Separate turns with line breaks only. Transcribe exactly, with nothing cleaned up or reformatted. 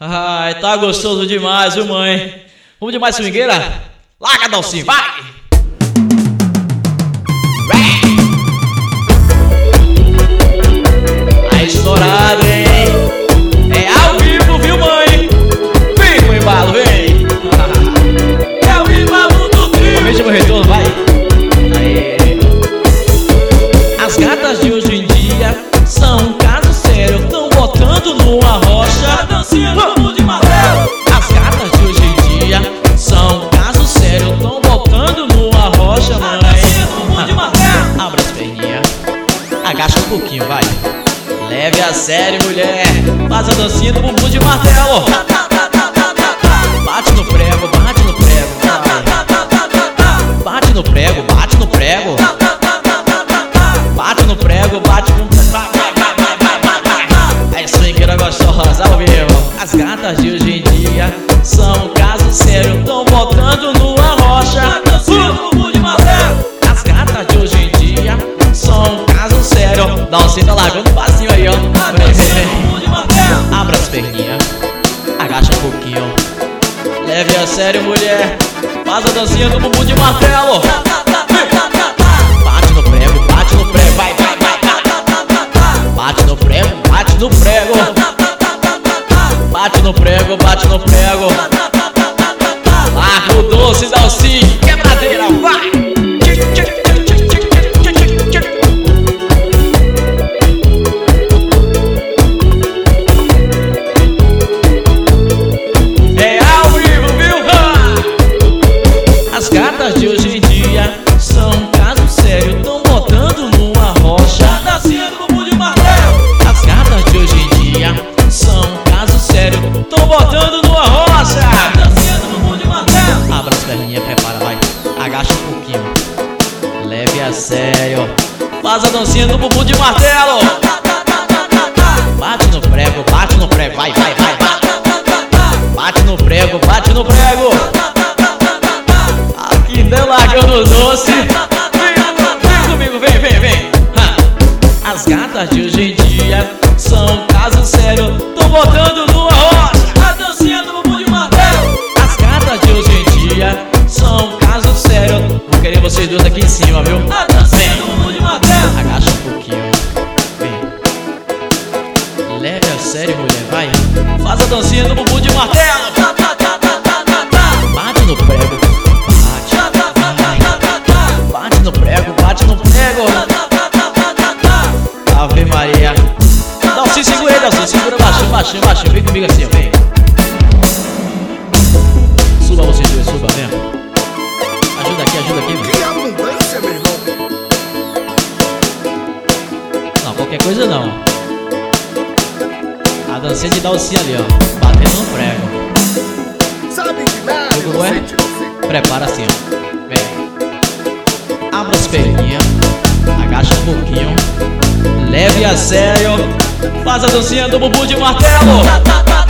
Ai, tá gostoso demais, viu, mãe? Vamos de mais swingueira? Larga, Dalcinho, vai! A estourada, hein? É ao vivo, viu, mãe? Vem com o embalo, vem! É o embalo do trio! Aproveita meu retorno, vai! Aê. As gatas de hoje em dia são um caso sério, tão botando numa rocha a dancinha do bumbum de martelo. As gatas de hoje em dia são um caso sério, tão botando numa rocha, mãe. A dancinha do bumbum de martelo. Abra as perninhas, agacha um pouquinho, vai. Leve a sério, mulher, faz a dancinha do bumbum de martelo. Bate no prego, bate no prego, vai. Bate no prego, bate no prego. Bate no prego, bate no prego. Vai, vai, vai, vai, vai, vai. É swingueira gostosa ao vivo. As gatas de hoje em dia são um caso sério, tão botando numa rocha a dancinha do bumbum de martelo. As gatas de hoje em dia são um caso sério. Dalcinho tá largando um passinho aí, ó. A dancinha do bumbum de martelo. Abra as perninhas, agacha um pouquinho. Leve a sério, mulher, faz a dancinha do bumbum de martelo. Bate no prego, bate no prego, vai, vai, vai. Bate no prego, bate no prego. Bate no prego, bate no prego. Larga o doce, Dalcinho, quebradeira, vai. É ao vivo, viu? As gatas de hoje em dia são um caso sério, tão botando numa rocha a dancinha do bumbum de martelo. As gatas de hoje em dia são um caso sério, tão botando numa rocha a dancinha do bumbum de martelo. Abra as perninhas, prepara, vai. Agacha um pouquinho. Leve a sério, faz a dancinha do bumbum de martelo. Bate no prego, bate no prego, vai, vai, vai, vai. Bate no prego, bate no prego. Aqui deu largando o doce. Vem comigo, vem, vem, vem. As gatas de hoje em dia são um caso sério, tão botando numa rocha a dancinha do bumbum de martelo. As gatas de hoje em dia são um caso sério. Vou querer vocês dois aqui em cima, viu? A dancinha do bumbum de martelo. Agacha um pouquinho, vem. Leve a sério, mulher, vai. Faz a dancinha do bumbum de martelo. Bate no prego, bate. Bate no prego, bate no prego. Ave Maria. Dalcinho, segura aí, Dalcinho, segura baixinho, baixinho, baixinho. Vem comigo assim, ó, vem. Suba vocês dois, suba, vem. Ajuda aqui, ajuda aqui,
Que abundância, meu irmão.
Não, qualquer coisa não. A dancinha de Dalcinho ali, ó, batendo no prego.
Sabe de nada,
Viu como é?
inocente você.
Prepara assim, ó. Vem. Abra as perninhas, agacha um pouquinho. Leve a sério, faz a dancinha do bumbum de martelo.